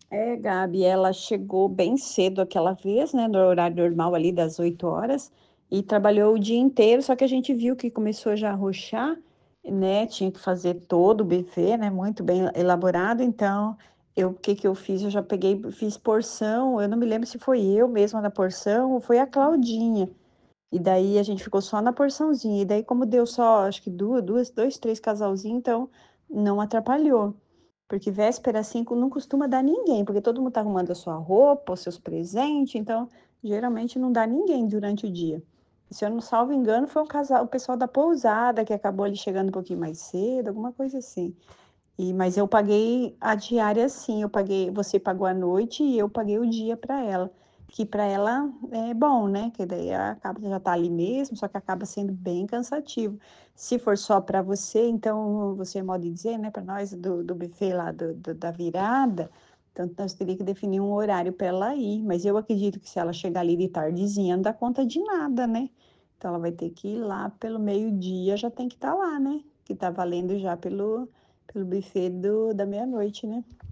É, Gabi, ela chegou bem cedo aquela vez, né, no horário normal ali das 8 horas, e trabalhou o dia inteiro, só que a gente viu que começou já a roxar, né, tinha que fazer todo o buffet, né, muito bem elaborado, então, o que que eu fiz? Eu já peguei, fiz porção, eu não me lembro se foi eu mesma na porção ou foi a Claudinha, e daí a gente ficou só na porçãozinha, e daí como deu só, acho que dois, três casalzinhos, então não atrapalhou. Porque véspera, assim, não costuma dar ninguém, porque todo mundo tá arrumando a sua roupa, os seus presentes, então geralmente não dá ninguém durante o dia. E se eu não salvo engano, foi o casal, o pessoal da pousada que acabou ali chegando um pouquinho mais cedo, alguma coisa assim. Mas eu paguei a diária sim, eu paguei, você pagou a noite e eu paguei o dia para ela, que para ela é bom, né? Que daí acaba já tá ali mesmo, só que acaba sendo bem cansativo. Se for só para você, então você pode dizer, né, para nós do buffet lá da virada, então nós teríamos que definir um horário para ela ir, mas eu acredito que se ela chegar ali de tardezinha, não dá conta de nada, né? Então ela vai ter que ir lá pelo meio-dia, já tem que estar lá, né? Que tá valendo já pelo buffet da meia-noite, né?